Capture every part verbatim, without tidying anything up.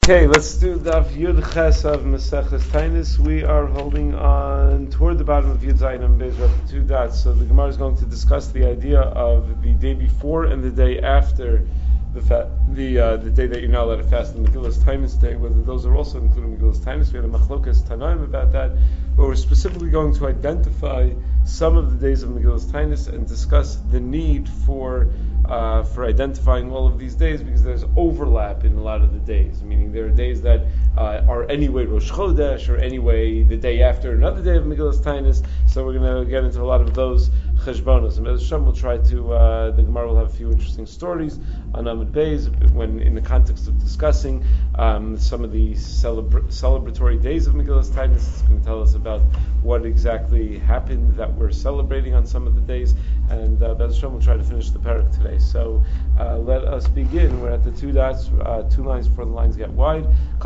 Okay, let's do Daf Yud Ches of Maseches Tainus. We are holding on toward the bottom of Yud Zayin and Beis, the two dots. So the Gemara is going to discuss the idea of the day before and the day after the fa- the uh, the day that you're not allowed to fast, the Megillas Tainus day, whether those are also included in Megillas Tainus. We had a Machlokas Tanaim about that, but we're specifically going to identify some of the days of Megillas Tainus and discuss the need for Uh, for identifying all of these days, because there's overlap in a lot of the days. Meaning there are days that uh, are anyway Rosh Chodesh, or anyway the day after another day of Megillas Tainus. So we're going to get into a lot of those cheshbonos. And Bez Hashem will try to. Uh, the Gemara will have a few interesting stories on Amud Beis when in the context of discussing um, some of the celebra- celebratory days of Megillas Tainus. It's going to tell us about what exactly happened that we're celebrating on some of the days. And uh, Bez Hashem will try to finish the parak today. So uh, let us begin. We're at the two dots, uh, two lines before the lines get wide.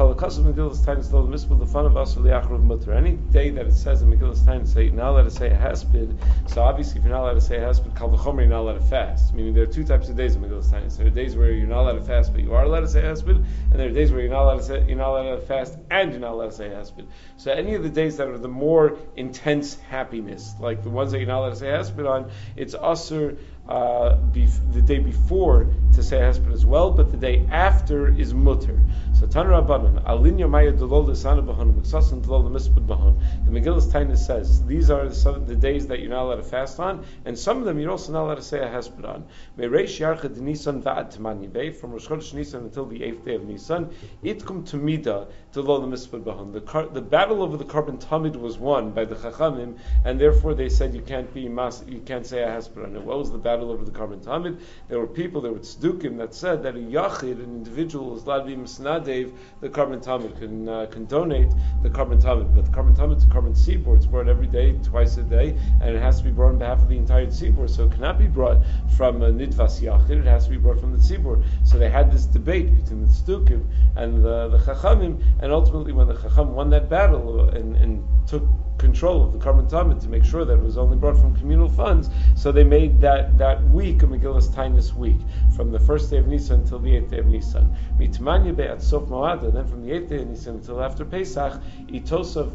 Any day that it says in Megillas Tainus that you're not allowed to say a haspid, so obviously if you're not allowed to say a haspid, kal v'chomer you're not allowed to fast. Meaning there are two types of days in Megillas Tainus. There are days where you're not allowed to fast, but you are allowed to say a haspid, and there are days where you're not allowed to say, you're not allowed to fast and you're not allowed to say a haspid. So any of the days that are the more intense happiness, like the ones that you're not allowed to say a haspid on, it's usher uh, bef- the day before to say a haspid as well, but the day after is mutter. So Tan Rabbanan, Alin Yomaya Delol Desana Bahon, Meksasan Delol Mispud Bahon. The Megillas Tainus says these are some of the days that you're not allowed to fast on, and some of them you're also not allowed to say a haspid on. Meireish Yarcha de Nisan Va'ad Tamani Bey, from Rosh Chodesh Nisan until the eighth day of Nisan, Itkum Tumida Delol Mispud Bahon. The car- the battle over the carbon tamid was won by the Chachamim, and therefore they said you can't be mas- you can't say a haspid on it. What was the battle over the carbon tamid? There were people, there were tzdukim that said that a yachid, an individual, is allowed to be misnadev the carbon tamid, can uh, can donate the carbon tamid. But the carbon tamid is a carbon seaboard. It's brought every day, twice a day, and it has to be brought on behalf of the entire seaboard. So it cannot be brought from a nidvas yachid. It has to be brought from the seaboard. So they had this debate between the tzdukim and the, the chachamim, and ultimately when the chacham won that battle and, and took control of the carbon tamid to make sure that it was only brought from communal funds, so they made that, that week a Megillas Tainus week, from the first day of Nisan until the eighth day of Nisan. Mitmanya be'at sof mo'ada, then from the eighth day of Nisan until after Pesach, itosav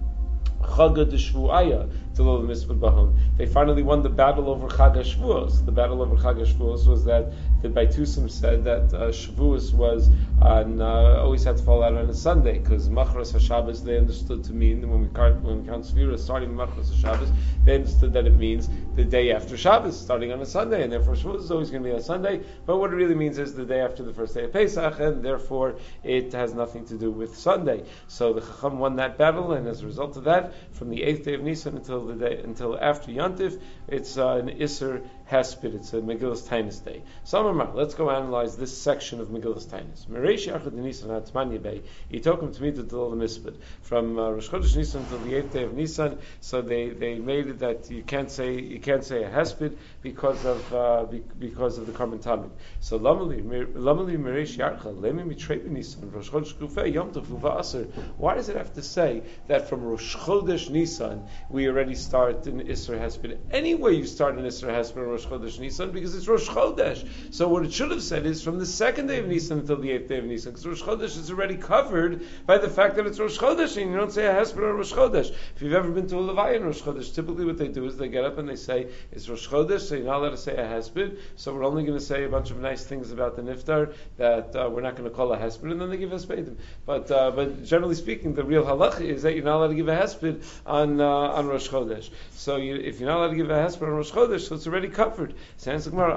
Chaga de Shvuaya Delol Mispud Bahon. They finally won the battle over Chag HaShavuos. The battle over Chag HaShavuos was that the Baitusim said that uh, Shavuos was on, uh, always had to fall out on a Sunday, because Machras HaShabbos they understood to mean, when we count, when we count Sefira starting Machras HaShabbos, they understood that it means the day after Shabbos, starting on a Sunday, and therefore Shavuos is always going to be on Sunday, but what it really means is the day after the first day of Pesach, and therefore it has nothing to do with Sunday. So the Chacham won that battle, and as a result of that, from the eighth day of Nisan until the day until after Yantif, it's uh, an Isser Hesped. It's a Megillas Tainus day. So let's go analyze this section of Megillas Tainus. Mereish Yachad Nisan Hatmanya Bey. Itokum Tmida Delol Misped. From uh, Rosh Chodesh Nisan until the eighth day of Nisan. So they, they made it that you can't say you can't say a Hesped because of uh, be, because of the carbon tamid. So Lamali Lamali Mereish Yachad Lemi Mitrei Nisan Rosh Chodesh Kufay Yom Tov Uva Aser. Why does it have to say that from Rosh Chodesh Nisan we already start in Isser Hesped? Anyway, you start in Isser Hesped on Rosh Chodesh Nisan because it's Rosh Chodesh. So what it should have said is from the second day of Nisan until the eighth day of Nisan, because Rosh Chodesh is already covered by the fact that it's Rosh Chodesh, and you don't say a Hesped on Rosh Chodesh. If you've ever been to a Levaya in Rosh Chodesh, typically what they do is they get up and they say it's Rosh Chodesh, so you're not allowed to say a Hesped. So we're only going to say a bunch of nice things about the Niftar that uh, we're not going to call a Hesped, and then they give Hespedim. But uh, but generally speaking, the real halacha is that you're not allowed to give a Hesped on uh, on Rosh Chodesh. So you, if you're not allowed to give a Hesped on Rosh Chodesh, so it's already covered. So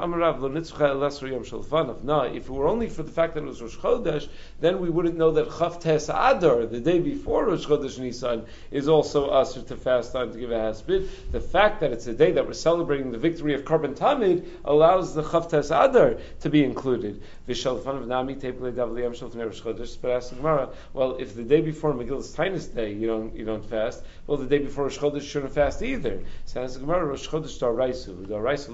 no, if it were only for the fact that it was Rosh Chodesh, then we wouldn't know that Chav Tes Adar, the day before Rosh Chodesh Nisan, is also usher to fast on to give a haspid. The fact that it's a day that we're celebrating the victory of Carbon Tamid allows the Chav Tes Adar to be included. But ask the Gemara, well, if the day before Megillas Tainus day you don't you don't fast, well, the day before Rosh Chodesh you shouldn't fast either. So ask the Gemara, Rosh Chodesh Daraisu, Daraisu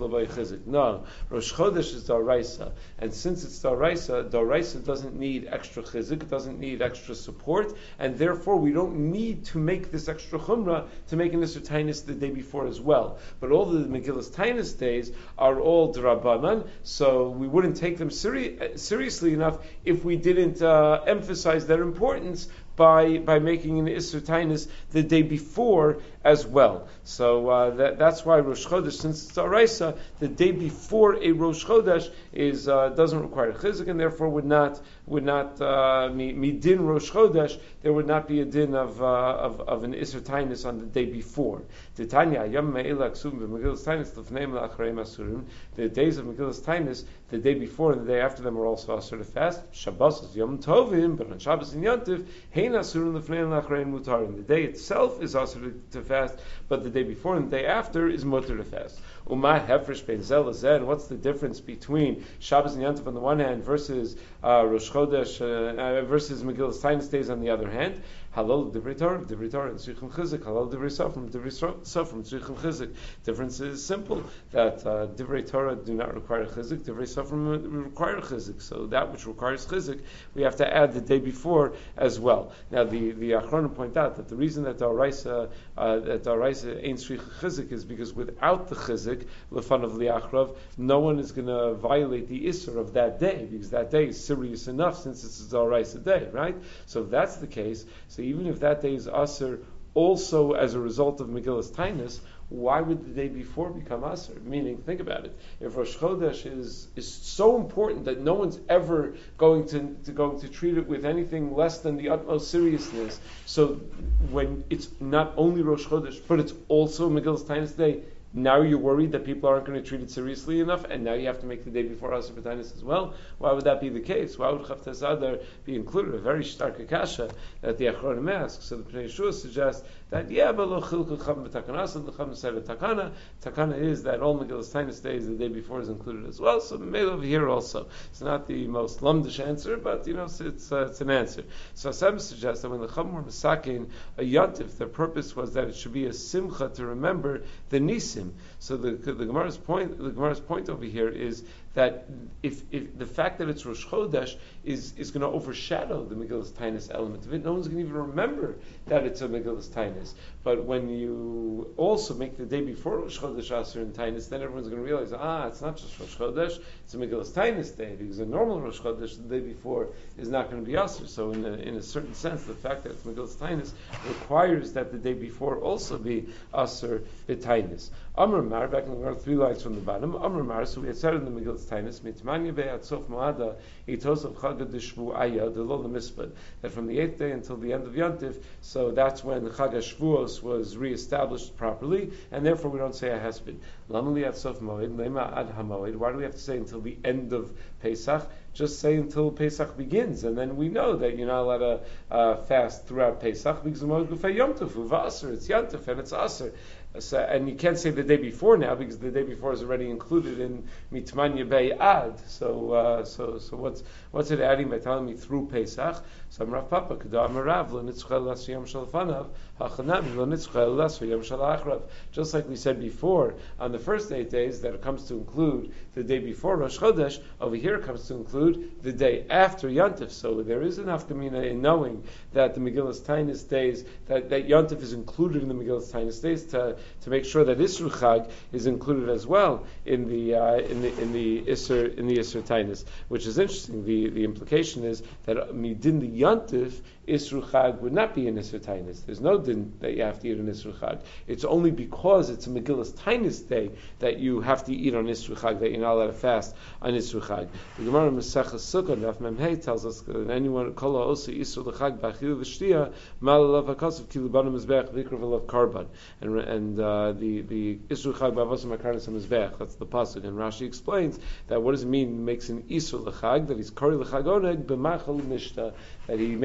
Lobai Chizik. No, Rosh Chodesh is Daraisa, and since it's Daraisa, Daraisa doesn't need extra Chizik, it doesn't need extra support, and therefore we don't need to make this extra Chumrah to make an Isser Tainus the day before as well. But all the Megillas Tainus days are all D'Rabbanan, so we wouldn't take them seri- seriously enough if we didn't uh, emphasize their importance by by making an Isser Tainus the day before as well. So uh, that, that's why Rosh Chodesh, since it's Araisa, the day before a Rosh Chodesh is uh, doesn't require a Chizik, and therefore would not would not uh, midin Rosh Chodesh. There would not be a din of uh, of, of an Isser Tainus on the day before. Titania Yom Me'ila Ksum v'Megillas Tainus Lefneim La'Acharei Masurim. The days of Megillas Tainus, the day before and the day after them are also asur to fast. Shabbos is Yom Tovim, but on Shabbos and Yontif, Hein Asurim Lefneim La'Acharei Mutarim. The day itself is asur to fast, but the day before and the day after is mutar to fast. Umah Hefresh Ben Zel Zen. What's the difference between Shabbos and Yontif on the one hand versus uh, Rosh Chodesh uh, uh, versus Megillas Tainus days on the other hand? Halal Divrei Torah, Divrei Torah, and Tzrichim Chizik. Halal Divrei Sofrim, Divrei Sofrim, Tzrichim Chizik. Difference is simple, that uh, Divrei Torah do not require Chizik, Divrei Sofrim require Chizik. So that which requires Chizik, we have to add the day before as well. Now the, the Achronim point out that the reason that the Araisa, uh, that the Araisa ain't Tzrichim Chizik is because without the Chizik, Lefan of Liachrav, no one is going to violate the Isser of that day, because that day is serious enough since it's a Araisa day, right? So if that's the case, so even if that day is Asr also as a result of Megillas Tainus, why would the day before become Asr? Meaning, think about it. If Rosh Chodesh is is so important that no one's ever going to, to going to treat it with anything less than the utmost seriousness, so when it's not only Rosh Chodesh, but it's also Megillas Tainus day, now you're worried that people aren't going to treat it seriously enough, and now you have to make the day before Asr B'Tainus as well? Why would that be the case? Why would Chavtas Adar be included? A very stark akasha that the Achronim asks. So the Pnei Yeshua suggests that, yeah, but lo chilku cham b'takanas, and the cham said takana. Takana is that all Megillas Tainus days the day before is included as well, so maybe over here also. It's not the most lumdish answer, but, you know, it's it's, uh, it's an answer. So Hashem suggests that when the Chum were Mesakin a Yontif, the purpose was that it should be a simcha to remember the Nisim. So the the Gemara's point the Gemara's point over here is that if, if the fact that it's Rosh Chodesh is, is going to overshadow the Megillas Tainus element of it, no one's going to even remember that it's a Megillas Tainus. But when you also make the day before Rosh Chodesh Asr and Tainus, then everyone's going to realize, ah, it's not just Rosh Chodesh, it's a Megillas Tainus day, because a normal Rosh Chodesh the day before is not going to be Asr. So in a, in a certain sense, the fact that it's Megillas Tainus requires that the day before also be Asr B'Tainus. Amr Mar, back in the Gemara, three lines from the bottom. Amr Mar, so we had said in the Megillas Tainus, mitmanya be'at sof mo'ada, itos of Chag HaShvu'aya, the Lol HaMispad, that from the eighth day until the end of Yontif, so that's when Chag HaShvuos was reestablished properly, and therefore we don't say a hesped. Lama li'at sof mo'ed, lema ad ha'moed. Why do we have to say until the end of Pesach? Just say until Pesach begins, and then we know that you're not allowed to uh, fast throughout Pesach, because the Moed Gufay Yom Tov, Uvasr, it's Yontif, and it's Asr. So, and you can't say the day before now, because the day before is already included in Mitmanya Bay Ad. So, uh, so, so what's what's it adding by telling me through Pesach? So Rav Papa Kedam Rav Lo Nitzchel Las Yom Shalfanav Hachanami Lo Nitzchel Las Yom Shalachrav. Just like we said before, on the first eight days that it comes to include the day before Rosh Chodesh, over here it comes to include the day after Yontif. So there is enough kamina in knowing that the Megillas Tainus days, that, that Yontif is included in the Megillas Tainus days to to make sure that Isru Chag is included as well in the uh, in the in the Isser in the Isser Tainus, which is interesting. The the implication is that midin the Yontif Isru Chag would not be an Isser Tainus. There's no din that you have to eat on Isru Chag. It's only because it's a Megillas Tainus day that you have to eat on Isru Chag, that you're not allowed to fast on Isru Chag. The Gemara Masechah Sukkah Daf Mem Hey tells us that anyone kol also Isru Chag b'achil v'shtia malalav hakasav kilubanu mizbeach v'ikra v'lav karban, and and uh, the the Isru Chag b'avosam akarnas mizbeach. That's the pasuk, and Rashi explains that what does it mean? He makes an Isru Chag, that he's kari l'chag oneg b'machal mishta, that he makes machal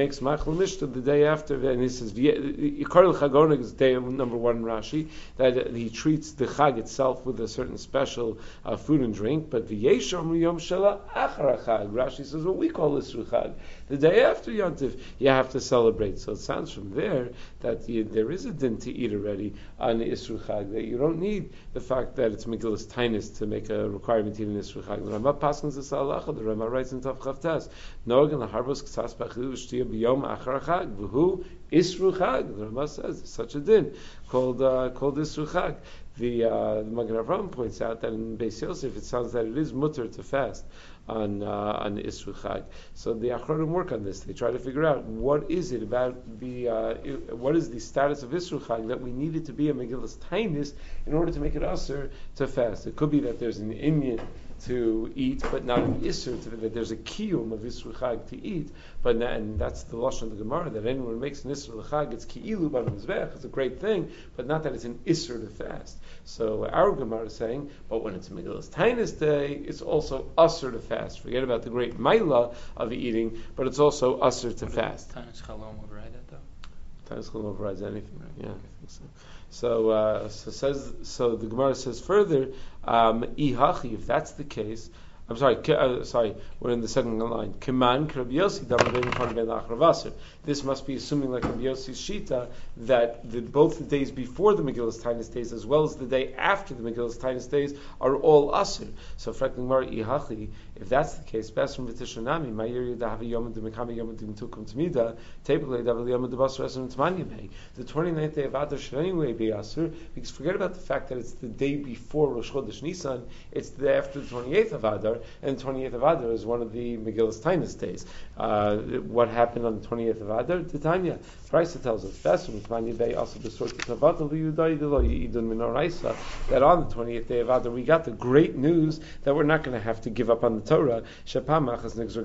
Mishta the day after, and he says Yikar Chagonig is day number one in Rashi, that he treats the Chag itself with a certain special uh, food and drink, but V'yeshom Yom Shela Achar Chag. Rashi says what we call Isru Chag. The day after Yontif, you have to celebrate. So it sounds from there that you, there is a din to eat already on Isru Chag, that you don't need the fact that it's Megillas Tainus to make a requirement to eat an Isru Chag. The Rambam paskins this halacha. The Rambam writes in Tav Chavtas, Nogan laharbos k'tzas b'achilu v'shtiya b'yom achar Chag v'hu Isru Chag. The Rambam says it's such a din called uh, called Isru Chag. The, uh, the Magen Avraham points out that in Beis Yosef it sounds that it is mutter to fast on uh, on Isru Chag. So the Achronim work on this. They try to figure out what is it about the uh, what is the status of Isru Chag that we need it to be a Megillas Tainis in order to make it usher to fast. It could be that there's an Inyan to eat, but not an Isser, to, that there's a kiyum of Isru Chag to eat, but not, and that's the Lashon of the Gemara, that anyone who makes an Isser Chag, it's ki'ilu b'al mizbech, it's a great thing, but not that it's an Isser to fast. So our Gemara is saying, but when it's Megillas Tainus day, it's also usher to fast. Forget about the great Maila of eating, but it's also usher to fast. Tainus Chalom override that though? Tainus Chalom overrides anything, right. Yeah, I think so. So, uh, so says. So the Gemara says further, um, ihachi. If that's the case, I'm sorry. Uh, sorry, we're in the second line. Kiman Rabbi Yossi damarin upon ben achravasir. This must be assuming, like Rabbi Yossi's shita, that the, both the days before the Megillas Tainus days as well as the day after the Megillas Tainus days are all asur. So, frankly, Gemara ihachi. If that's the case, best from V'tishanami, Ma'ir Yedahavi Yom Demekami Yom Demtukum Tmida, Tepele Davel Yom Debasar Esrim Tmanyame. The twenty-ninth day of Adar should anyway be Asur, because forget about the fact that it's the day before Rosh Chodesh Nisan, it's the day after the twenty-eighth of Adar, and the twenty-eighth of Adar is one of the Megillas Tainus days. Uh, what happened on the twenty-eighth of Adar? Titania. Raisa tells us, best from Tmanyame, also the sort of Tavatal Yudai Delo Yidun Minor Raisa, that on the twentieth day of Adar we got the great news that we're not going to have to give up on the Torah. Because one time there was a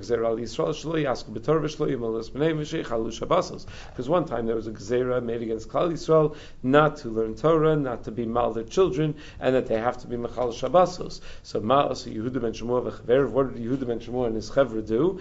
gzera made against Klal Yisrael not to learn Torah, not to be mal their children, and that they have to be mechal Shabbosos. So Ma'as Yehuda ben Shmuel v'chaver. What did Yehuda ben Shmuel and his chaver do?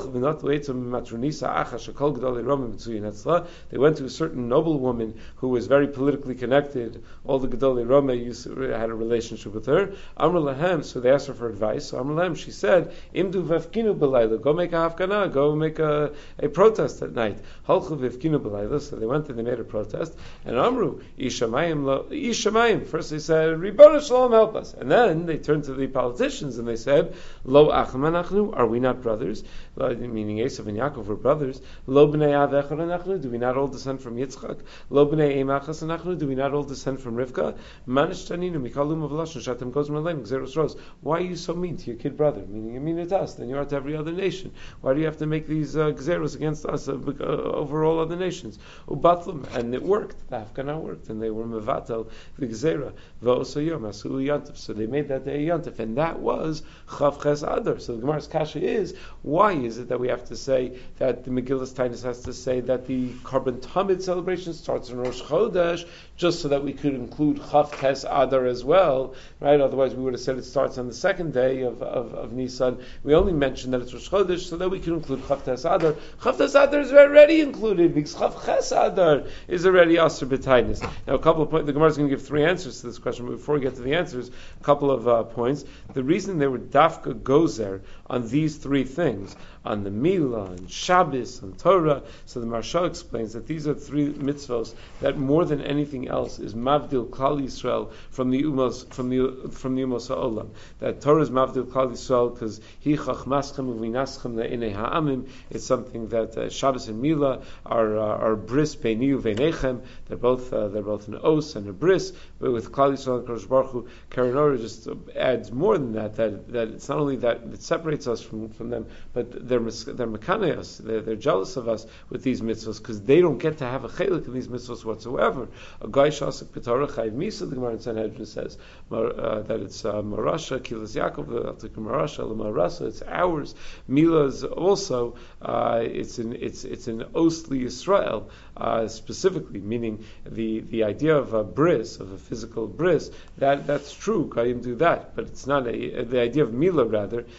They went to a certain noble woman who was very politically connected. All the Gedolei Rome used to, had a relationship with her. Amr lahem. So they asked her for advice. So Amr lahem, she said, Imdu v'efkinu b'layla. Go make a hafkana. Go make a, a protest at night. Halchu v'efkinu b'layla. So they went and they made a protest. And Amru, Ishamayim lo, Ishamayim. First they said, Ribono Shalom, help us. And then they turned to the politicians and they said, Lo acham anachnu. Are we not brothers? Meaning Esav and Yaakov were brothers. Lo b'nei av echad anachnu. Do we not all descend from Yitzchak? Lo b'nei em achas anachnu. Do we not all descend from Rivka? Manish taninu mikalum of lashon shatem goes maleim gzeros ros. Why are you so mean to your kid brother? Meaning you mean it to us, then you are to every other nation. Why do you have to make these uh, gzeros against us uh, uh, over all other nations? Ubatlam, and it worked. The Hafkanah worked, and they were mevatel the gzera v'oso yom asu yantif. So they made that day yantif, and that was chav ches adar. So the Gemara's kasha is, why is it that we have to say that the Megillas Tainus has to say that the Karban Tamid celebration starts in Rosh Chodesh, just so that we could include chav ches adar as well, right? Otherwise we would have said it starts on the second day of, of, of Nisan. We only mentioned that it's Rosh Chodesh so that we can include Chav Tes Adar. Chav Tes Adar is already included because Chav Ches Adar is already Asr B'Tainis. Now a couple of points, the Gemara is going to give three answers to this question, but before we get to the answers, a couple of uh, points. The reason they were Dafka Gozer on these three things, on the Milah, on Shabbos, on Torah, so the Maharsha explains that these are three mitzvos that more than anything else is Mavdil Klal Yisrael from the Umos, from the from the Umos Ha'olam. That Torah is Mavdil Klal Yisrael because Hi Chachmaschem Uvinaschem Le'inei Ha'amim. It's something that uh, Shabbos and Milah are uh, are bris Beini Uveinechem. They're both uh, they're both an os and a bris. But with Klal Yisrael and Kodesh Baruch Hu, Karen Orah just adds more than that. That that it's not only that it separates us from, from them, but they're they're mekaneos. They're, they're jealous of us with these mitzvahs because they don't get to have a chelik in these mitzvahs whatsoever. A guy shasik p'torah chayiv misa. The Gemara in Sanhedrin says uh, that it's uh, marasha kilas Yaakov marasha l'marasa. It's ours. Mila is also uh, it's an it's it's an osli Yisrael uh, specifically, meaning the the idea of a bris, of a physical bris. That that's true. Kayim do that, but it's not a, the idea of Mila rather. Uh, it's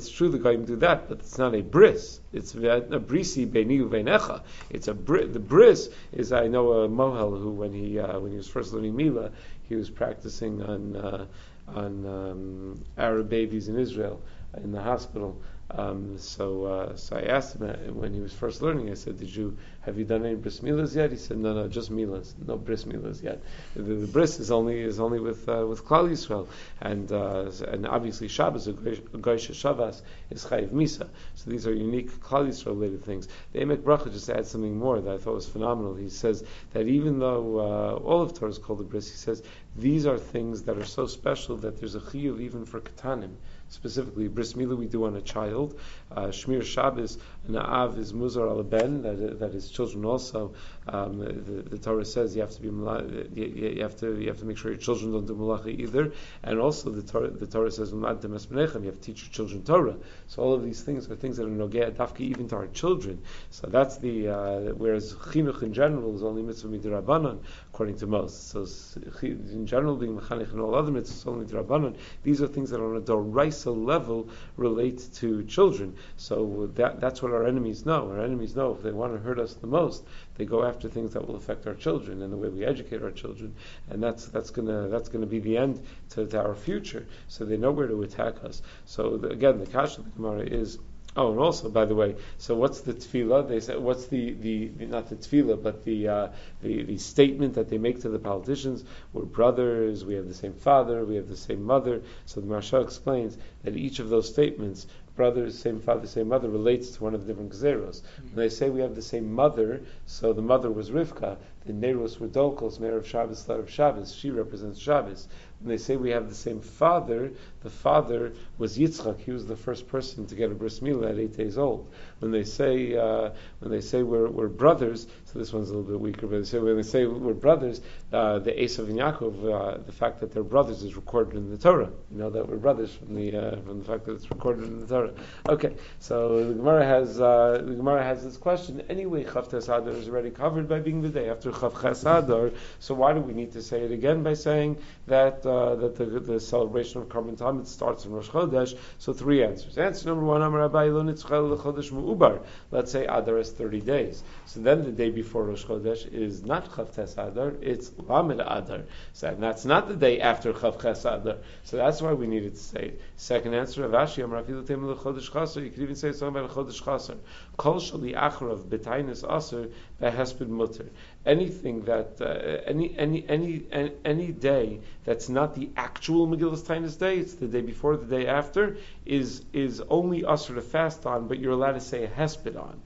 it's true the goyim do that, but it's not a bris. It's a brisi beini uvenecha. It's a bris. The bris is, I know a mohel who when he uh, when he was first learning Mila, he was practicing on uh, on um, Arab babies in Israel in the hospital. Um, so, uh, so I asked him uh, when he was first learning. I said, "Did you have you done any bris milas yet?" He said, "No, no, just milas, no bris milas yet. The, the bris is only is only with uh, with Klal Yisrael, and uh, and obviously Shabbos, a goysha Shabbos is chayiv misa. So these are unique Klal Yisrael related things." The Emek Bracha just adds something more that I thought was phenomenal. He says that even though uh, all of Torah is called a bris, he says these are things that are so special that there's a chiyuv even for katanim. Specifically, bris milah we do on a child. Uh, Shmir Shabbos, na'av is muzar al ben, that that is children also. Um, the, the Torah says you have to be you, you have to you have to make sure your children don't do malacha either. And also the Torah the Torah says you have to teach your children Torah. So all of these things are things that are nogea dafki even to our children. So that's the uh, whereas chinuch in general is only mitzvah midrabanan according to most. So in general, being mechanech and all other mitzvahs is only midrabanan. These are things that are on a doraisa level relate to children. So that that's what our enemies know. Our enemies know if they want to hurt us the most, they go after things that will affect our children and the way we educate our children, and that's that's gonna that's gonna be the end to, to our future. So they know where to attack us. So the, again, the kasha of the Gemara is. Oh, and also, by the way, so what's the tefillah? They say what's the, the, the not the tefillah, but the, uh, the the statement that they make to the politicians? We're brothers. We have the same father. We have the same mother. So the Maharsha explains that each of those statements, brothers, same father, same mother, relates to one of the different gezeros. When they say we have the same mother, so the mother was Rivka, the Neros were Dolkos, Mayor of Shabbos, Slav of Shabbos. She represents Shabbos. When they say we have the same father, the father was Yitzchak. He was the first person to get a bris milah at eight days old. When they say uh, when they say we're, we're brothers, so this one's a little bit weaker, but they say, when they say we're brothers, uh, the Esav and Yaakov, uh, the fact that they're brothers is recorded in the Torah. You know that we're brothers from the uh, from the fact that it's recorded in the Torah. Okay, so the Gemara has uh, the Gemara has this question. Anyway, Chav Tes Adar is already covered by being the day after Chav Ches Adar. So why do we need to say it again by saying that uh, that the, the celebration of Karban Tamid starts in Rosh Chodesh? So three answers. Answer number one: Amar Abai lo nitzchel lechodesh mu'ubar. Let's say Adar is thirty days. So then the day before Rosh Chodesh is not Chav Tes Adar; it's Lamed Adar. So and that's not the day after Chav Ches Adar. So that's why we needed to say it. Second answer: Avashi Amar Afilu Teim lechodesh Chaser. You could even say something about Chodesh Chaser. Kol shali achrav b'tainis aser behesped mutter. Anything that uh, any, any any any any day that's not the actual Megillas Tainis day, it's the day before, the day after, is is only usher to fast on, but you're allowed to say a hesped on.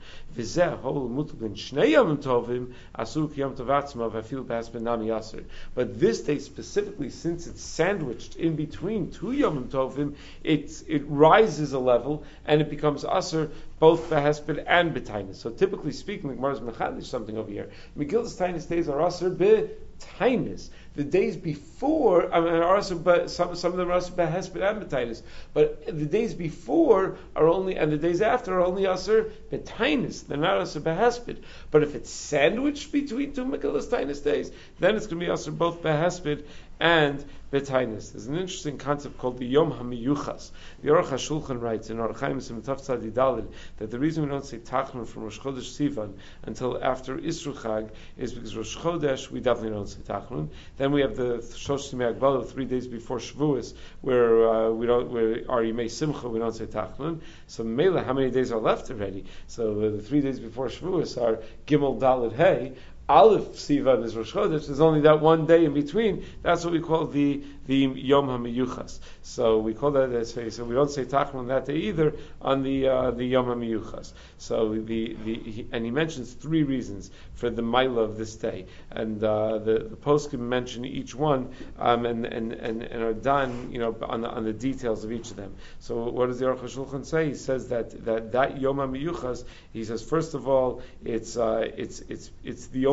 But this day specifically, since it's sandwiched in between two Yomim Tovim, it it rises a level and it becomes usher both behesped and betainis. So typically speaking, the Gemara is mechadish something over here. Megillas Tainis days are usher betainis. The days before, I mean, are also, but some some of them are also behesped and betainis. But the days before are only, and the days after are only aser betainis. They're not aser behesped. But if it's sandwiched between two Megillas Tainis days, then it's going to be aser both behesped and betainis. There's an interesting concept called the Yom HaMiyuchas. The Aruch HaShulchan writes in Aruch Chaim Simtaf Tzadi Daled that the reason we don't say Tachnun from Rosh Chodesh Sivan until after Isru Chag is because Rosh Chodesh we definitely don't say Tachnun. Then we have the Shosh Simei Agbalah three days before Shavuos where uh, we don't where our Yimei Simcha we don't say Tachnun. So Mela, how many days are left already? So uh, the three days before Shavuos are Gimel Daled Hey. Aleph Sivan is Rosh Chodesh. There's only that one day in between. That's what we call the the Yom HaMiyuchas. So we call that. So we don't say Tachnun on that day either on the uh, the Yom HaMiyuchas. So the the he, and he mentions three reasons for the Maila of this day, and uh, the the poskim mention each one um, and, and and and are done you know on the on the details of each of them. So what does the Aruch HaShulchan say? He says that that that Yom HaMiyuchas. He says first of all it's uh, it's it's it's the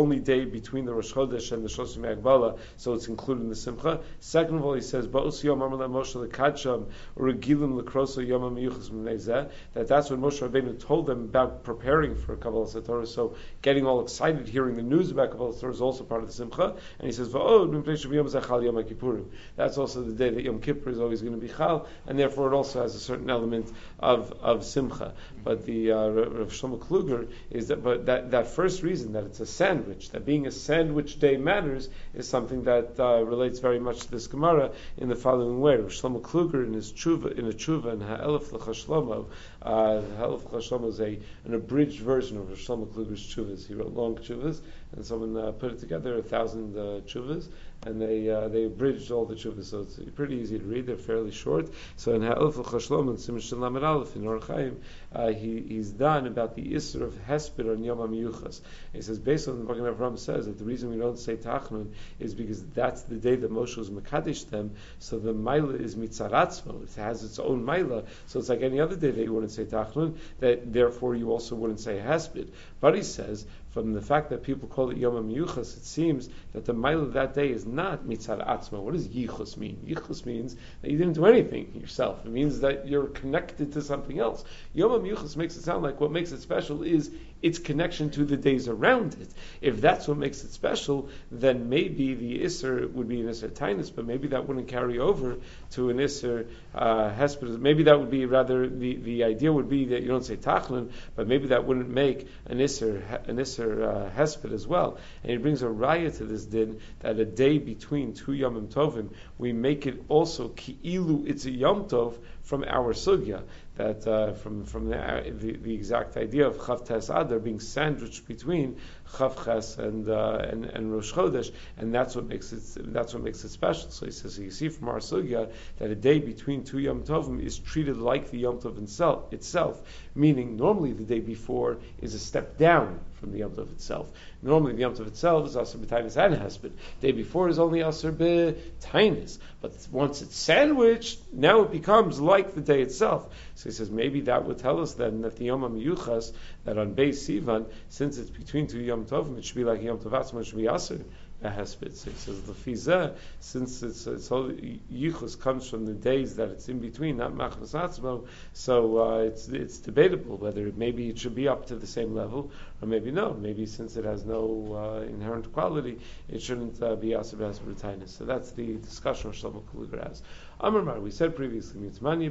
only day between the Rosh Chodesh and the Shloshim Agbala, so it's included in the Simcha. Second of all, he says, Ba'us Yom Amar Moshe Lekadsham Regilim Lekroso Yom HaMiyuchas M'nei Zeh, that that's when Moshe Rabbeinu told them about preparing for Kabbalas HaTorah, so getting all excited, hearing the news about Kabbalas HaTorah is also part of the Simcha. And he says, Va'od Mipnei Shem Zeh Chal Yom HaKippurim. That's also the day that Yom Kippur is always going to be Chal, and therefore it also has a certain element of, of Simcha. But the uh, Rav Shlomo Kluger is that, but that, that first reason that it's a sandwich, that being a sandwich day matters, is something that uh, relates very much to this Gemara in the following way. Rav Shlomo Kluger in his tshuva, in a tshuva in Ha'elef L'cha Shlomo, uh, Ha'elef L'cha Shlomo is a an abridged version of Rav Shlomo Kluger's tshuvas. He wrote long tshuvas, and someone uh, put it together, a thousand uh, tshuvas, and they uh, they abridged all the tshuvas, so it's pretty easy to read. They're fairly short. So in Ha'elef L'cha Shlomo, in Siman Shin Lamed Aleph, in Or Chaim, uh, he, he's done about the Isser of Hesped on Yom HaMiyuchas. He says, based on what Magen Avraham says, that the reason we don't say Tachnun is because that's the day that Moshe was Mekadesh them, so the Maila is Mitzaratzmo, it has its own Maila, so it's like any other day that you wouldn't say Tachnun, that therefore you also wouldn't say Hesped. But he says, from the fact that people call it Yom HaMiyuchas, it seems that the Maila of that day is not Mitzar Atzma. What does Yichus mean? Yichus means that you didn't do anything yourself. It means that you're connected to something else. Yom HaMiyuchas makes it sound like what makes it special is its connection to the days around it. If that's what makes it special, then maybe the Isser would be an Isser Tainus, but maybe that wouldn't carry over to an Isser uh, Hesped. Maybe that would be rather, the, the idea would be that you don't say Tachlin, but maybe that wouldn't make an Isser, an Isser uh, Hesped as well. And he brings a raya to this din that a day between two Yomim Tovim, we make it also Ki'ilu, it's a Yom Tov from our Sugya. That uh, from from the, the the exact idea of Chav Tes Adar being sandwiched between Chav Ches and uh, and and Rosh Chodesh, and that's what makes it that's what makes it special. So he says, so you see from our sugya that a day between two Yom Tovim is treated like the Yom Tov itself, itself, meaning normally the day before is a step down from the Yom Tov itself. Normally the Yom Tov itself is Asur B'Tainus and Hesped. Day before is only Asur B'Tainus, but once it's sandwiched, now it becomes like the day itself. So he says maybe that would tell us then that the Yom HaMiyuchas, that on Beis Sivan, since it's between two Yom Tovim, it should be like Yom Tov Atzma, it should be Asur Hesped. So he says the Fizeh, since it's, it's whole Yichus comes from the days that it's in between, not Machnas Atzmo, so uh, it's it's debatable whether maybe it should be up to the same level, or maybe no. Maybe since it has no uh, inherent quality, it shouldn't uh, be Asur Hesped Tainus. So that's the discussion Shlomo Kluger has. Amar Mar, we said previously,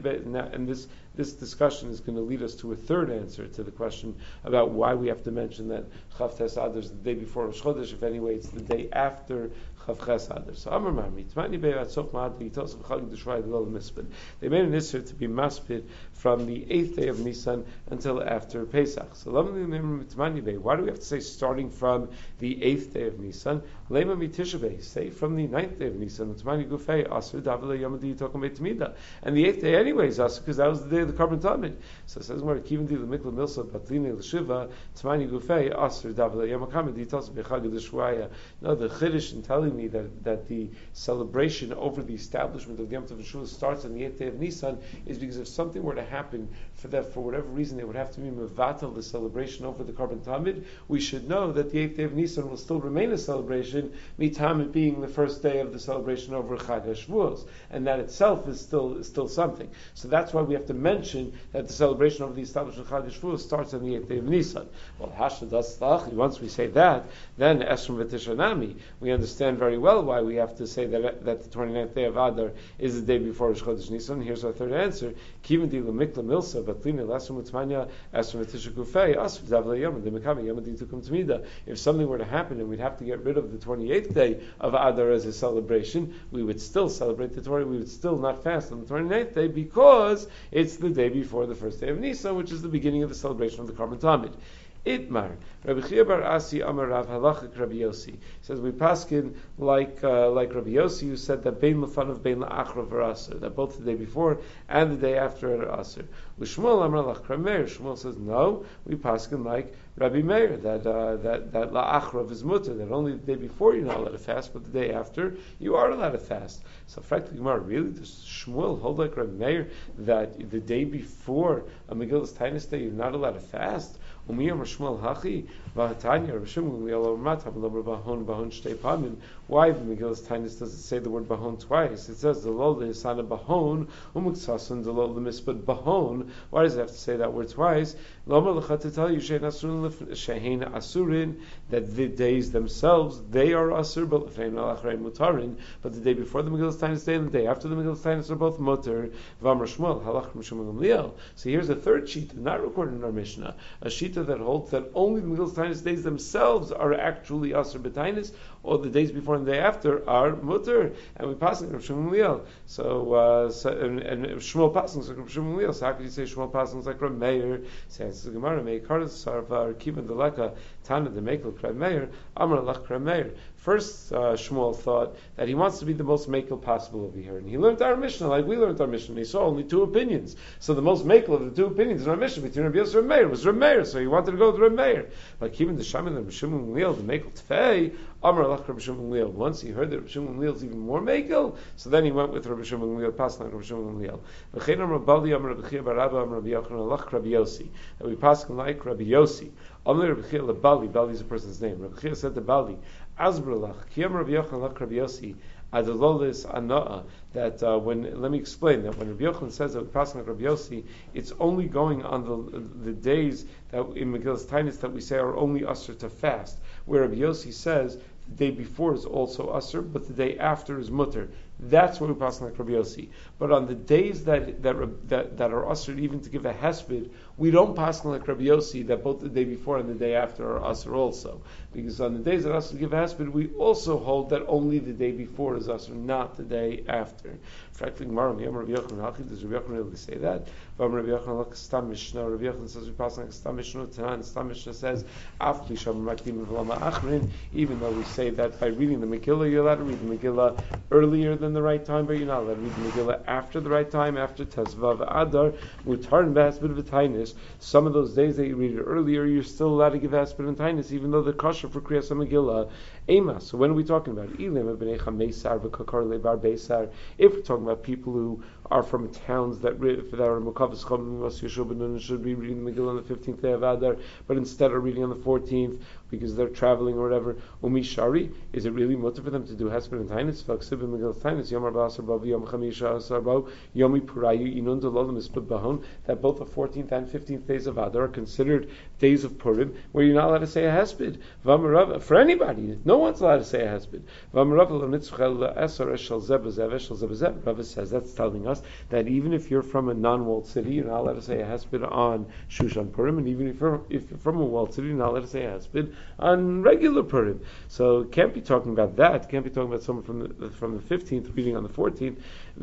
and this this discussion is going to lead us to a third answer to the question about why we have to mention that Chav Tes Adar is the day before Rosh Chodesh. If anyway, it's the day after Chav Ches Adar. So Amar Mar, Mitmani Bei Atzof Ma'ad V'Yitos V'Chag D'Shvai D'Lol Mispid. They made an issur to be maspid from the eighth day of Nisan until after Pesach. So Mitmani Bei. Why do we have to say starting from the eighth day of Nisan? Lema Mitisha Bei. Say from the ninth day of Nisan. Mitmani Gufei Asur Davle Yomadi Tokom Beit Mida. And the eighth day anyway is Asur because that was the day of the Karban Tamid. So it says more Kivin Di L'Mikla Milsa Batlini L'Shiva Tmani Gufei Asur Davle Yomakamid Yitos B'Chag D'Shvaya. No, the Chiddush in telling me that, that the celebration over the establishment of the Yom Tov Shul starts on the eighth day of Nisan is because if something were to happen for that, for whatever reason, they would have to be mevatel the celebration over the Karban Tamid. We should know that the eighth day of Nisan will still remain a celebration, mitam it being the first day of the celebration over Chag HaShavuos, and that itself is still is still something. So that's why we have to mention that the celebration over the establishment of Chag HaShavuos starts on the eighth day of Nisan. Well, Hashadas once we say that, then Esrim V'Tishanami, we understand very well why we have to say that that the twenty-ninth day of Adar is the day before Rosh Chodesh Nisan. Here's our third answer: Kivin Di L'Mikla Milsa Batlina L'Esrim Utmanya Esrim V'Tisha Gufei Asr Davle Yom D'Mekami Yom D'Tukum T'Mida. If something were to happen and we'd have to get rid of the twenty-eighth day of Adar as a celebration, we would still celebrate the twenty. We would still not fast on the twenty-ninth day because it's the day before the first day of Nisan, which is the beginning of the celebration of the Karban Tamid. Itmar, Rabbi Chia bar Asi Amar Rav Halachik Rabbi Yossi says we paskin like uh, like Rabbi Yossi, who said that bein lefanav bein la'achra v'raser, that both the day before and the day after are aser. Shmuel Amar Lach Kramer, Shmuel says no, we paskin like Rabbi Meir that uh, that that la'achrav is mutter, that only the day before you're not allowed to fast, but the day after you are allowed to fast. So, frankly, Gemara, really, does Shmuel hold like Rabbi Meir that the day before a Megillas Tainus day you're not allowed to fast? Umiyam Shmuel Hachi Vahatanya Rabbi Shimon Liel Matam Lober Bahon Bahon Shtei Pamim. Why the Megillas Tainus does it say the word Bahon twice? It says the Lol Isana Bahon Umuksasun the Lol Mispad Bahon. Why does it have to say that word twice? Lomer Lecha to tell you Shein Asurin Shein Asurin that the days themselves they are Asur, but Lefein Alachrei Mutarin. But the day before the Megillas Tainus day and the day after the Megillas Tainus are both Mutter. Vamar Shmuel Halach Mishum Gamliel. So here's a third sheet, not recorded in our Mishnah, a sheet that holds that only the Megillas Tainus days themselves are actually Asur B'Tainus, or the days before and the day after are Mutter, and we pass it Rav Shimon Gamliel. So, uh, so and, and Shmuel passing like Rav Shimon Gamliel. So how could you say Shmuel passing like Rav Meir? Says the Gemara, Meir Kardas Sarvar Kivan Deleka Tana the Mekel Rav Meir Amar Lach Rav Meir. First, uh, Shmuel thought that he wants to be the most makel possible over here, and he learned our Mishnah like we learned our Mishnah. He saw only two opinions, so the most makel of the two opinions in our Mishnah between Rabbi Yosef and Rav Meir was Rav Meir. So he wanted to go with Rav Meir. Like even the Shaman and Rav Shimon Gamliel, the makel Tfei Amar Lach Rav Shimon Gamliel. Once he heard that Rav Shimon Gamliel is even more makel, so then he went with Rav Shimon Gamliel, passing like Rav Shimon Gamliel. V'chein Amar Bali Amar Rabbi Chia bar Abba Amar Rabbi Yochanan Lach Rabbi Yossi. That we pass like Rabbi Yossi. Amar Rabbi Chia Bali. Bali is a person's name. Rabbi Chia said to Bali, Azbralach, Kiyam Rabbi Yochanan Lach Rabbi Yossi, Adalolis Ana'a, that uh, when, let me explain that when Rabbi Yochanan says that we pass like Rabbi Yossi, it's only going on the the days that in Megillas Tainus that we say are only usher to fast, where Rabbi Yossi says the day before is also usher, but the day after is mutter. That's where we pass like Rabbi Yossi. But on the days that that that, that are usher even to give a hesped, we don't pass like Rabbi Yossi that both the day before and the day after are usher also. Because on the days that usher to give a hesped, we also hold that only the day before is usher, not the day after. Frankly, Gemara, Rabbi Yochanan, does Rabbi Yochanan really say that? Rabbi Yochanan like Stam Mishnah. Rabbi Yochanan says we pass like Stam Mishnah. Tanan Stam Mishnah says Af Lisham Makdim V'Lama Achrin. Even though we say that by reading the Megillah, you're allowed to read the Megillah earlier than the right time, but you're not allowed to read the Megillah after the right time, after Tezvav Adar, Mutar and B'Haspid V'Tainis. Some of those days that you read it earlier, you're still allowed to give Haspid and Tainis, even though they're kosher for Kriyas Megillah. Ema. So when are we talking about? If we're talking about people who are from towns that that are Mukavas Chom should be reading the Megillah on the fifteenth day of Adar, but instead are reading on the fourteenth because they're traveling or whatever. Umi Shari, is it really mutter for them to do Hesped and Tainus? V'aksib Megillah Tainus Yom Arba Asar Bav Yom Chamisha Asar Bav Yomi Purayu Inun Dololim Ispud Bahon, that both the fourteenth and fifteenth days of Adar are considered days of Purim where you're not allowed to say a Hesped. V'amarav for anybody, no one's allowed to say a Hesped. V'amarav lo nitzchel Asar Eshel Zebazev Eshel Zebazev. Rava says that's telling us that even if you're from a non-walled city, you're not allowed to say a Hesped on Shushan Purim, and even if you're, if you're from a walled city, you're not allowed to say a Hesped on regular Purim. So can't be talking about that. Can't be talking about someone from the from the fifteenth reading on the fourteenth. We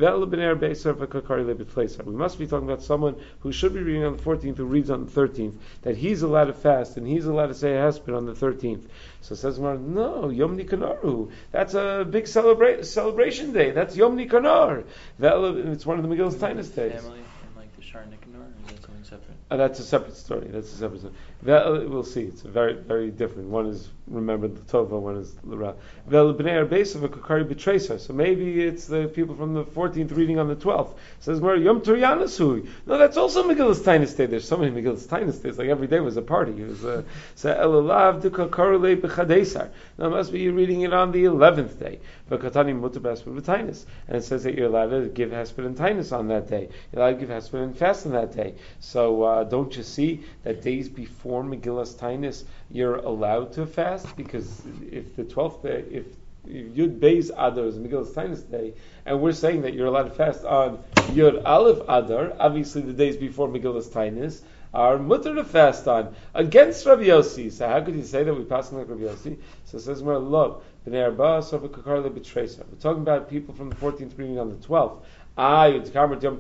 must be talking about someone who should be reading on the fourteenth who reads on the thirteenth, that he's allowed to fast and he's allowed to say a Hesped on the thirteenth. So says Gemara, no, Yom Nikanaru. That's a big celebra- celebration day. That's Yom Nikanar. It's one of the Megillas Tainus days. Family and like the Shar Nikanor, or is that something separate? Uh, that's a separate story. That's a separate story. That, uh, we'll see. It's a very, very different. One is remembered the Tova, one is L'Ra. Vel b'nei Arbeis of a Kakari B'Treisa. So maybe it's the people from the fourteenth reading on the twelfth. Says Gemara, Yom Turyanasui. No, that's also Megillas Tainus Day. There's so many Megillas Tainus Days. Like every day was a party. It was a so Elulav de Kakarule B'Chadesar. Now it must be you're reading it on the eleventh day. V'Katani Mutu B'Hasped B'Tainus. And it says that you're allowed to give Hasped and Tainus on that day. You're allowed to give Hasped and fast on that day. So uh, don't you see that days before Megillas Tainus you're allowed to fast? Because if the twelfth day, if Yud Beis Adar is Megillas Tainus day, and we're saying that you're allowed to fast on Yud Aleph Adar, obviously the days before Megillas Tainus are mutter to fast on against Rabbi Yossi. So how could you say that we pass on like Rabbi Yossi? So it says more love. We're talking about people from the fourteenth reading on the twelfth. Ah, you said it's a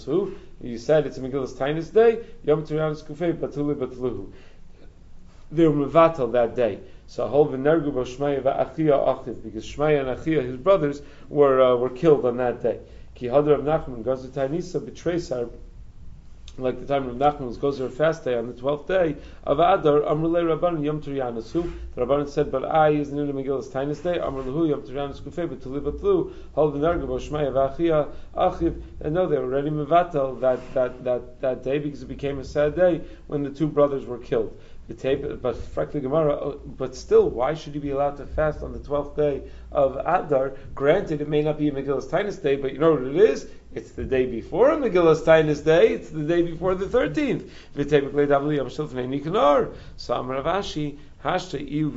Megillas Tainus day. Yom Triyanus Kufei Batulu Batluhu. They were mevatel that day. So whole v'nergu bo Shmaya v'Achia Achiv, because Shmaya and Achia, his brothers, were uh, were killed on that day. Ki hadar of Nachman Gazu Tainisa B'Treisar like the time of Nachman was goes to a fast day on the twelfth day of Adar, Amrulei Rabban Yom Turianasu. The Rabban said, but I is in the Megillah's Tainus Day, Amrulhu Yom Turianus Kufei, but Tulibatlu, Hol V'Nargabo Shmaya V'Achia Achiv. And no, they were already Mevatel that, that, that, that day because it became a sad day when the two brothers were killed. The tape, but frankly, Gemara. But still, why should you be allowed to fast on the twelfth day of Adar? Granted, it may not be a Megillah's Tainus Day, but you know what it is? It's the day before a Megillah's Tainus Day. It's the day before the thirteenth. So Amar Ravashi. Now, if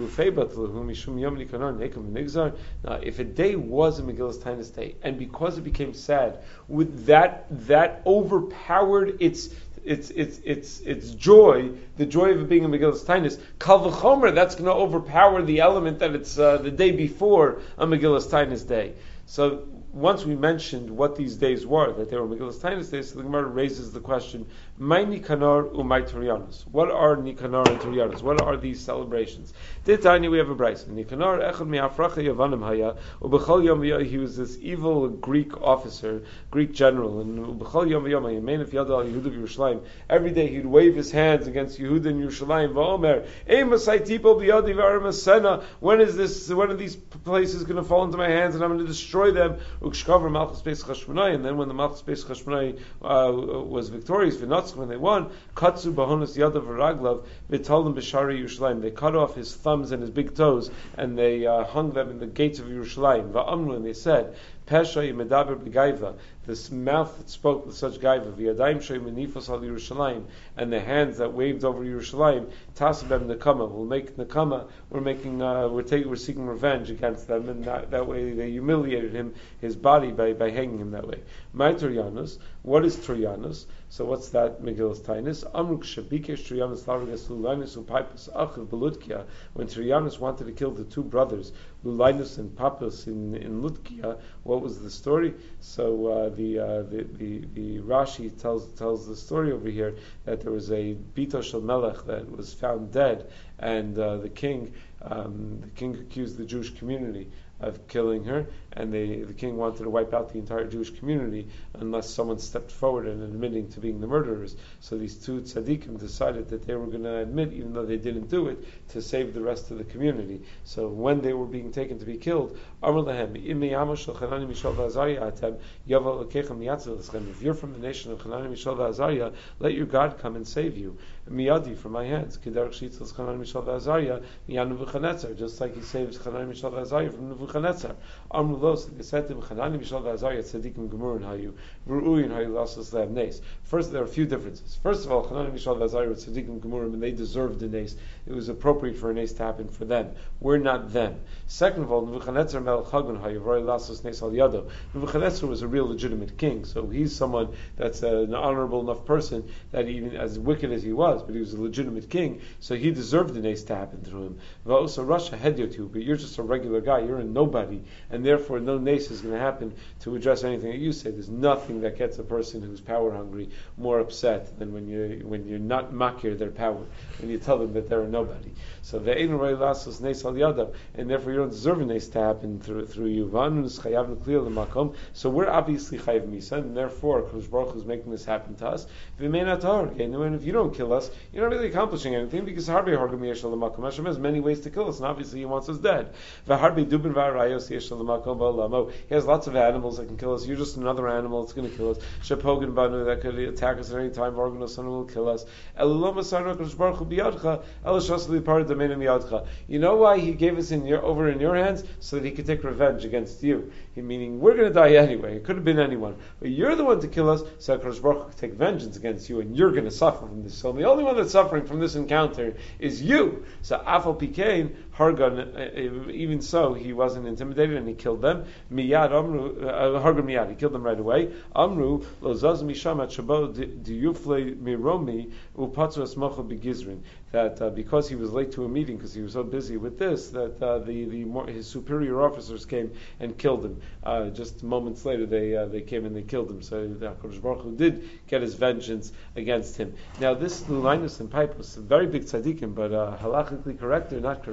a day was a Megillah's Tainus Day, and because it became sad, with that that overpowered its its its its its joy, the joy of it being a Megillah's Tainus, Kal v'chomer, that's going to overpower the element that it's uh, the day before a Megillah's Tainus Day. So once we mentioned what these days were, that they were Megillah's Tainus days, so the Gemara raises the question, my Nikanor umay Torianos. What are Nikanor and Torianos? What are these celebrations? Titani, we have a brayso. Nikanor echad mi'afracha Yavanim haya, ubechol yom v'yom, he was this evil Greek officer, Greek general, and ubechol yom v'yom, yemenef yad al Yehuda v'Yerushalayim. Every day he'd wave his hands against Yehuda and Yerushalayim, v'omer, Ei masai tipo b'yadi v'aramasena, when is this, when are these places going to fall into my hands and I'm going to destroy them? Ukshkaver Malchus Beis Chashmonai, and then when the Malchus Beis Chashmonai uh, was victorious, when they won, Katsu Bahonus Yadav Raglav Vitalim Bishari Yerushalayim. They cut off his thumbs and his big toes, and they uh, hung them in the gates of Yerushalayim. Va'amru, and they said, Pesha Yemedaber B'Gaiva, this mouth that spoke with such gaiva, V'yadayim Shoy Menifos Al Yerushalayim, and the hands that waved over Yerushalayim, Tasabem Nekama. We'll make Nekama. We're making, uh, we're taking, we're seeking revenge against them, and that, that way they humiliated him, his body, by, by hanging him that way. My Torianos. What is Torianos? So what's that Megillah's Tainus? Amruk Shabikesh Torianos Laragas Lulinus Upipus Achiv Belutkia. When Torianos wanted to kill the two brothers, Lulinus and Papus in, in Lutkia, what was the story? So uh, the, uh, the the the Rashi tells tells the story over here that there was a Bito Shel Melech that was found dead, and uh, the king um, the king accused the Jewish community of killing her, and they, the king wanted to wipe out the entire Jewish community unless someone stepped forward and admitting to being the murderers. So these two tzaddikim decided that they were going to admit, even though they didn't do it, to save the rest of the community. So when they were being taken to be killed, if you're from the nation of Chanani, Mishael, V'Azariah, let your God come and save you. Miyadi, from my hands. Just like he saves Chanani, Mishael, V'Azariah from Nebuchadnezzar. Amrulos, they said to him, Chanani, Mishael, V'Azariah, tzaddikim gemurin hayu, v'ru'uyin hayu lassos lev nes. First, there are a few differences. First of all, Chanani, Mishael, V'Azariah were tzaddikim gemurim, and they deserved the nes. It was appropriate for a nes to happen for them. We're not them. Second of all, Nebuchadnezzar melech hagun hayu, v'roi lassos nes al yado. Nebuchadnezzar was a real legitimate king, so he's someone that's an honorable enough person that even as wicked as he was, but he was a legitimate king, so he deserved the nes to happen through him. V'osa Russia had you too, but you're just a regular guy, you're a nobody, and therefore no nes is going to happen to address anything that you say. There's nothing that gets a person who's power hungry more upset than when you when you're not makir their power, when you tell them that they're a nobody. So ve'ein roi lasos nes al yadav, and therefore you don't deserve a nes to happen through through you. So we're obviously chayav misa, and therefore Kodesh Baruch Hu is making this happen to us. And if you don't kill us, you're not really accomplishing anything, because Harbe hargam yesh l'makom. Hashem has many ways to kill us, and obviously He wants us dead. He has lots of animals that can kill us. You're just another animal that's going to kill us. Shepogin banu, that could attack us at any time. Vargan son will kill us. You know why He gave us in your, over in your hands? So that He could take revenge against you. He, meaning we're going to die anyway. It could have been anyone, but you're the one to kill us. So Kodesh Baruch Hu could take vengeance against you, and you're going to suffer from this. So the only one that's suffering from this encounter is you. So Afal Pikain Hargan, even so, he wasn't intimidated and he killed them. Miyad Amru, Hargan Miyad, he killed them right away. Amru Lozaz Mishamat Shabo Diyufle Miromi Upatzu Esmocha Begizrin. That uh, because he was late to a meeting, because he was so busy with this, that uh, the the more, his superior officers came and killed him. Uh, just moments later, they uh, they came and they killed him. So the Kodesh Baruch Hu did get his vengeance against him. Now, this Lulinus and Pipe was a very big tzaddikim, but uh, halachically correct or not correct?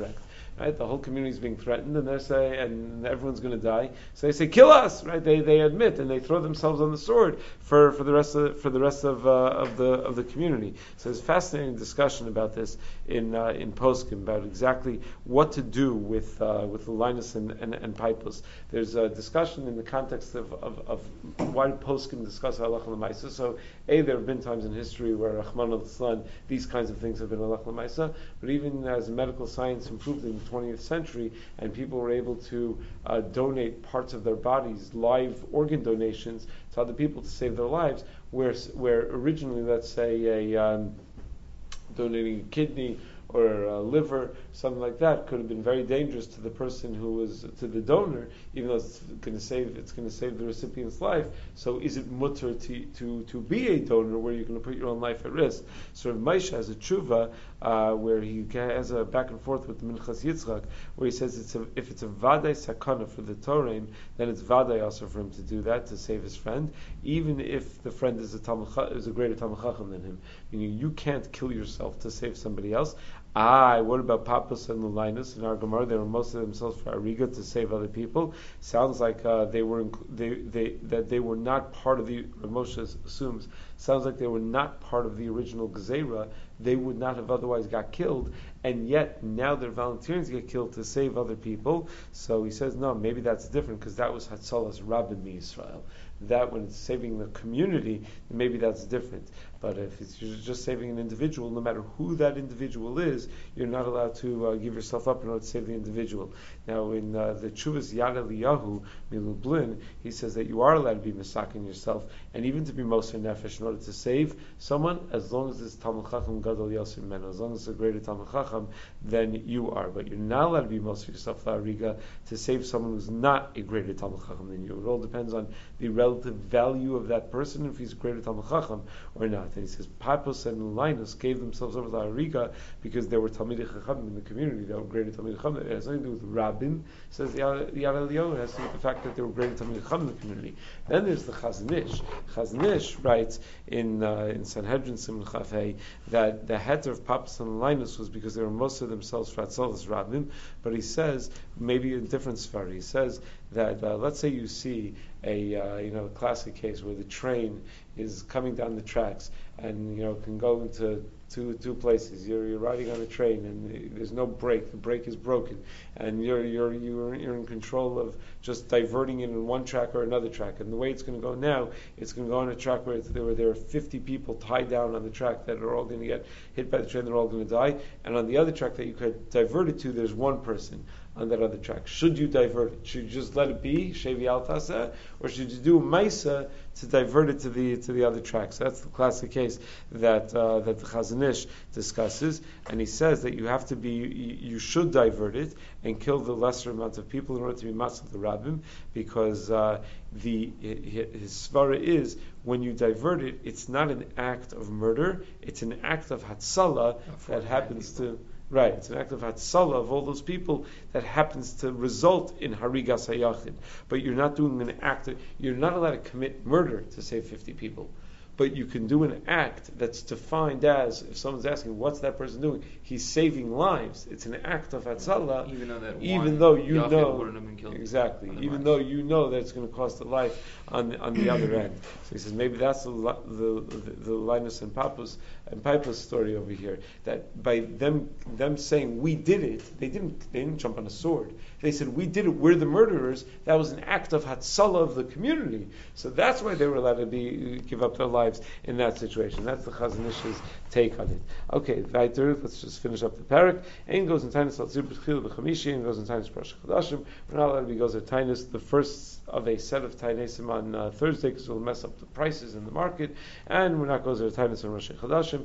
right? The whole community is being threatened, and they say, and everyone's going to die. So they say, kill us, right? They they admit and they throw themselves on the sword for, for the rest of for the rest of uh, of the of the community. So there's a fascinating discussion about this in uh, in Poskim about exactly what to do with uh, with the Linus and and, and Pipos. There's a discussion in the context of of, of why do Poskim discuss halacha l'maisa. So a there have been times in history where Rahman al-Islam, these kinds of things have been halacha l'maisa, but even as medical science improved in the twentieth century and people were able to uh, donate parts of their bodies, live organ donations to other people to save their lives, where where originally, let's say, a um, donating a kidney or a liver, something like that, could have been very dangerous to the person who was, to the donor, even though it's going to save it's going to save the recipient's life. So is it mutter to to to be a donor where you're going to put your own life at risk? So Moshe has a tshuva uh, where he has a back and forth with Minchas Yitzchak, where he says it's a, if it's a vaday sakana for the Torah, then it's vaday also for him to do that to save his friend, even if the friend is a Talmud, is a greater Talmud Chacham than him. Meaning you can't kill yourself to save somebody else. Ah, what about Papas and Linus in our Gemara? They were mostly themselves for Ariga to save other people. Sounds like uh, they were inc- they they that they were not part of the. Moshe assumes sounds like they were not part of the original Gezerah. They would not have otherwise got killed, and yet now they're volunteering to get killed to save other people. So he says, no, maybe that's different because that was Hatzalas Rabbim Yisrael. That when it's saving the community, maybe that's different. But if it's you're just saving an individual, no matter who that individual is, you're not allowed to uh, give yourself up in order to save the individual. Now, in uh, the Chuvas Yad Eliyahu Milublin, he says that you are allowed to be misakin yourself, and even to be Moser Nefesh in order to save someone, as long as it's Talmud Chacham Gadol Yosef Meno, as long as it's a greater Talmud Chacham, then you are. But you're not allowed to be Moser yourself La'ariga to save someone who's not a greater Talmud Chacham than you. It all depends on the relative value of that person, if he's a greater Talmud Chacham or not. And he says, Papos and Linus gave themselves over to Ariga because there were Talmidei Chacham in the community that were greater Talmidei Chacham. It has nothing to do with Rabbin, says the Yad Eliyahu. It has to do with the fact that there were greater Talmidei Chacham in the community. Then there's the Chazon Ish. Chazon Ish writes in uh, in Sanhedrin Simon Chafei that the heter of Papos and Linus was because they were most of themselves for Hatzalas Rabbim, but he says, maybe a different sfar, he says that uh, let's say you see a uh, you know a classic case where the train is coming down the tracks and you know can go into two two places. You're you're riding on a train and there's no brake. The brake is broken, and you're you're you're you're in control of just diverting it in one track or another track. And the way it's going to go now, it's going to go on a track where, it's, where there are fifty people tied down on the track that are all going to get hit by the train. They're all going to die. And on the other track that you could divert it to, there's one person on that other track. Should you divert it? Should you just let it be, Shevi Altasa, or should you do a Maisa to divert it to the to the other track? So that's the classic case that uh, that the Chazon Ish discusses, and he says that you have to be, you, you should divert it and kill the lesser amount of people in order to be matzah the rabbim, because uh, the his svara is when you divert it, it's not an act of murder, it's an act of hatzalah that happens to. Right, it's an act of hatzalah of all those people that happens to result in harigas hayachid. But you're not doing an act, of, you're not allowed to commit murder to save fifty people. But you can do an act that's defined as, if someone's asking, what's that person doing? He's saving lives. It's an act of hatzalah, even though, that even though you Yachid know, wouldn't have been killed exactly, otherwise. even though you know that it's going to cost a life on the, on the other end. So he says maybe that's the the the, the Linus and Papos and Pipos story over here. That by them them saying we did it, they didn't they didn't jump on a sword. They said we did it. We're the murderers. That was an act of hatzalah of the community. So that's why they were allowed to be give up their lives in that situation. That's the Chazon Ish's take on it. Okay, weiter. Let's just finish up the parak. Ein goes in Tainus Latzir B'Chil B'Chamishi. Ein goes in Tainus Parashat Chadashim. We're not allowed to be goes in Tainus the first of a set of Tainesim on uh, Thursday because we'll mess up the prices in the market, and we're not goes in Tainus on Rosh Chadashim.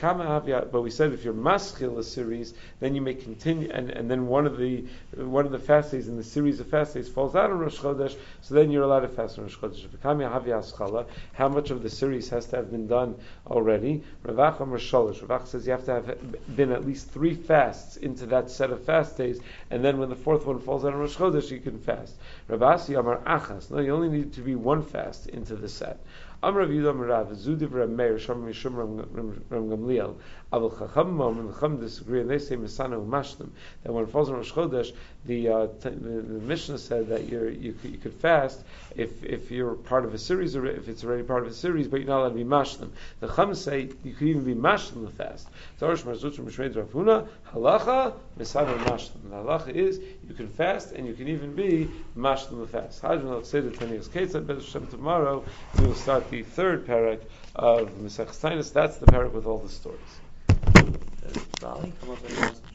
But we said if you're maschil a series, then you may continue, and, and then one of the one of the fast days in the series of fast days falls out on Rosh Chodesh, so then you're allowed to fast on Rosh Chodesh. How much of the series has to have been done already? Ravach Amar Shalosh. Ravach says you have to have been at least three fasts into that set of fast days, and then when the fourth one falls out on Rosh Chodesh, you can fast. Ravasi Amar Achas. No, you only need to be one fast into the set. Amar Rav Yehuda Amar Rav Zudiv Rav Meir Sham Mishum Ram Gamliel. Aval Chachamim and the Chacham disagree, and they say Misana Umashlim, that when it falls on Rosh Chodesh, the, uh, t- the the Mishnah said that you're, you could, you could fast if if you're part of a series or if it's already part of a series, but you're not allowed to be mashlim. The Chacham say you could even be mashlim the fast. Zorosh Marzuch Mishmeid Rav Huna Halacha Misana Mashlim. The halacha is you can fast and you can even be mashlim the fast. Hajman let's say the ten years Ketzad Bez Hashem tomorrow we will start the third parak of Masech Tainus. That's the parak with all the stories. Does Bali come up in